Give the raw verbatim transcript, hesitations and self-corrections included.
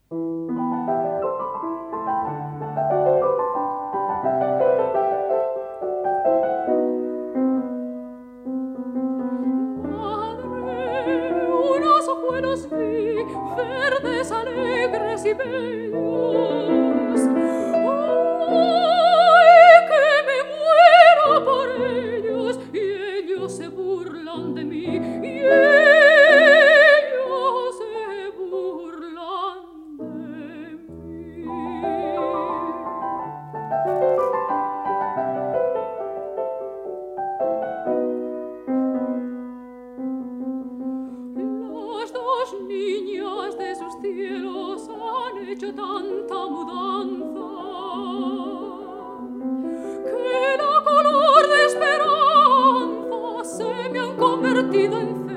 Verdes, alegres y bellos. ¡Ay, que me muero por ellos! Y ellos se burlan de mí, y ellos se burlan de mí. Las dos niñas de sus cielos han hecho tanta mudanza que la color de esperanza se me han convertido en